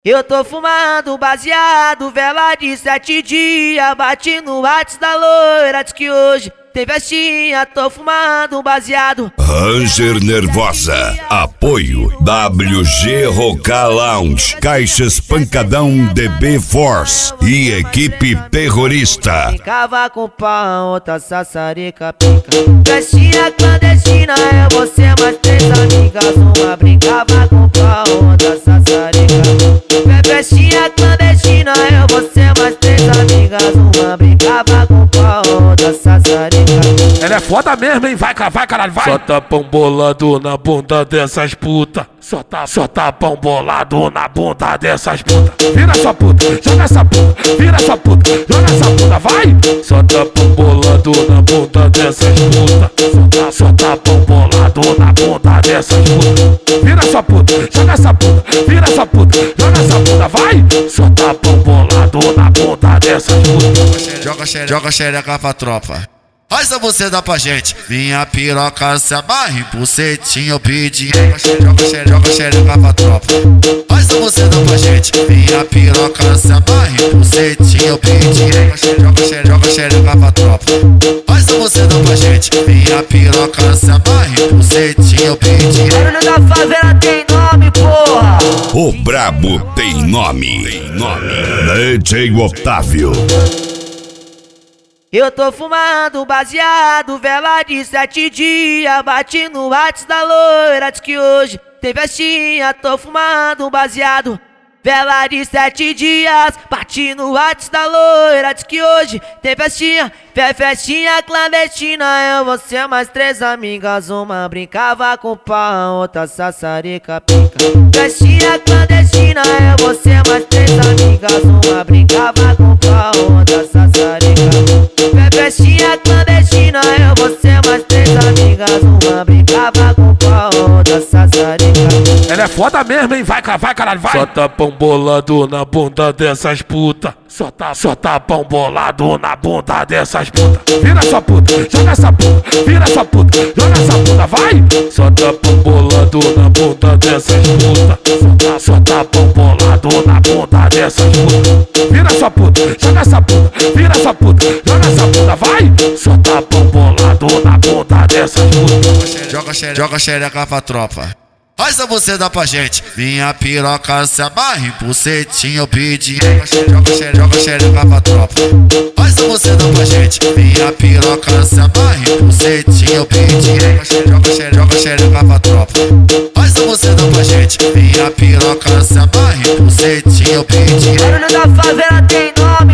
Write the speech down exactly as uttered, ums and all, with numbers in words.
Eu tô fumando baseado, vela de sete dias. Bati no WhatsApp da loira, diz que hoje tem festinha. Tô fumando baseado. Ranger Nervosa. Apoio W G Roca Lounge, Caixas Pancadão D B Force e equipe terrorista. Brincava com pau, outra sassarica pica. Festinha clandestina, é você mais três amigas. Uma brincava com pau, outra sassarica. Festinha clandestina, é você mais três amigas. Uma brincava com pau, outra sassarica. Ela é foda mesmo, hein? Vai, vai, caralho, vai! Só tá pão bolado na bunda dessas puta. Só tá, só tá pão bolado na bunda dessas puta. Vira sua puta, joga essa puta. Vira sua puta, joga essa puta, vai! Só tá pão bolado na bunda dessas puta. Só tá, só tá pão bolado na bunda dessas puta. Vira sua puta, joga essa puta. Vira sua puta, joga essa puta, vai! Só tá pão bolado na bunda dessas puta. Joga xereca, joga xereca pra tropa. Faz a você dá pra gente. Minha piroca se amarra em bucetinha, eu pedi. Joga xereca, joga xereca pra tropa. Faz a você dá pra gente. Minha piroca se amarra em bucetinha, eu pedi. Joga xereca, joga xereca pra tropa. Faz a você dá pra gente. Minha piroca se amarra em bucetinha, eu pedi. Barulho da favela tem nome, porra. O brabo tem nome. Tem nome. D J Otávio. Eu tô fumando baseado, vela de sete dias. Bati no WhatsApp da loira, diz que hoje tem festinha. Tô fumando baseado, vela de sete dias. Bati no WhatsApp da loira, diz que hoje tem festinha. Fé festinha clandestina, eu, você mais três amigas. Uma brincava com pau, outra sassarica pica. Festinha clandestina, eu, você mais três amigas. Uma brincava com pau, outra sassarica. Festinha clandestina, eu, você mais três amigas. Uma brincava com pau, outra sassarica. Ela é foda mesmo, hein? Vai, vai, caralho, vai! Só tá pão bolado na bunda dessas puta. Só tá, só tá pão bolado na bunda dessas puta. Vira sua puta, joga essa puta. Vira sua puta, joga essa puta, vai! Só tá pão bolado na bunda dessas puta. Só tá, só tá pão bolado na bunda dessas puta. Vira sua puta, joga essa puta. Vira sua puta, joga essa puta, vai! Só tá pão bolado na bunda dessas puta. Joga xereca, joga xereca pra tropa. Faz a você dá pra gente. Minha piroca se amarra em bucetinha, eu pedi. Joga xereca, joga xereca pra tropa. Faz a você dá pra gente. Minha piroca se amarra em bucetinha, eu pedi. Joga xereca, joga xereca pra tropa. Faz a você dá pra gente. Minha piroca se amarra em bucetinha, eu pedi. Barulho da favela tem nome.